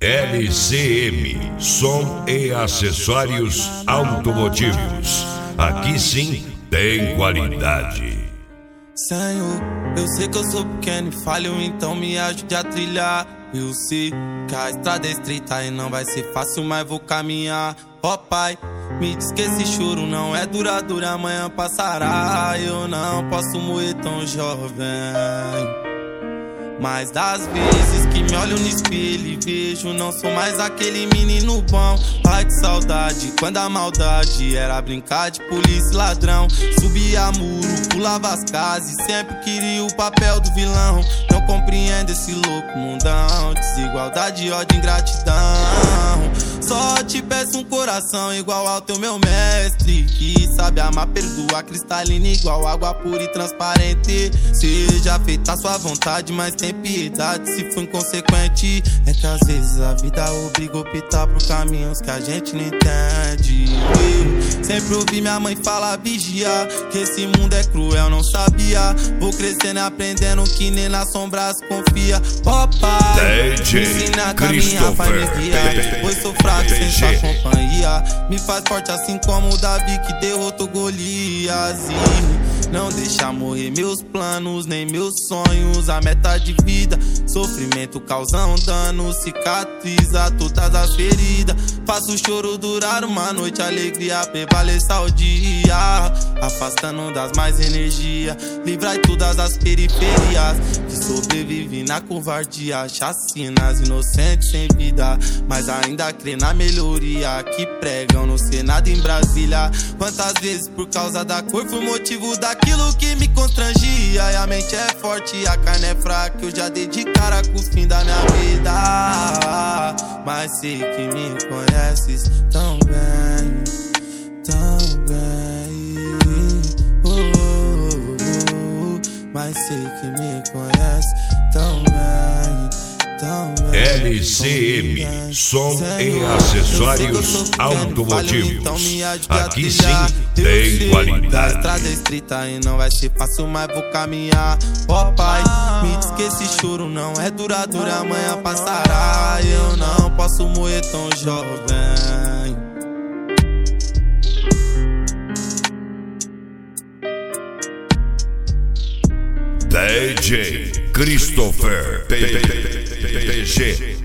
LCM, som e acessórios automotivos. Aqui sim tem qualidade. Senhor, eu sei que eu sou pequeno e falho, então me ajude a trilhar. Eu sei que a estrada é estreita e não vai ser fácil, mas vou caminhar. Ó Pai, me diz que esse choro não é duradouro, amanhã passará. Eu não posso morrer tão jovem. Mas das vezes que me olho no espelho e vejo, não sou mais aquele menino bom. Ai que saudade, quando a maldade era brincar de polícia e ladrão. Subia muro, pulava as casas e sempre queria o papel do vilão. Não compreendo esse louco mundão, desigualdade, ódio, ingratidão. Só te peço um coração igual ao teu meu mestre, que sabe amar, perdoar, cristalina igual água pura e transparente. Seja feita a sua vontade, mas tem piedade se for inconsequente. É que às vezes a vida obriga a optar por caminhos que a gente não entende. Eu sempre ouvi minha mãe falar, vigiar, que esse mundo é cruel, não sabia. Vou crescendo e aprendendo que nem na sombra se confia. Ó Pai, me ensina a caminhar, faz me guiar, pois sou fraco sem sua companhia. Me faz forte assim como o Davi que derrotou Golias. E não deixa morrer meus planos, nem meus sonhos. A meta de vida, sofrimento causam dano, cicatriza todas as feridas. Faço o choro durar uma noite, alegria prevaleça ao dia, afastando das mais energia. Livrai todas as periferias que sobrevive na covardia, chacinas inocentes sem vida, mas ainda crê na melhoria que pregam no Senado em Brasília. Quantas vezes por causa da cor fui motivo daquilo que me constrangia. E a mente é forte e a carne é fraca, eu já dei de cara com o fim da minha vida. Mas sei que me conheces tão bem, tão bem. Mas sei que me conhece tão bem, tão bem. LCM, som e acessórios automotivos. Aqui sim tem qualidade. A estrada é estreita e não vai ser fácil, mas vou caminhar. Ó Pai, me diz que esse choro não é duradouro, amanhã passará. Eu não posso morrer tão jovem. DJ Christopher PG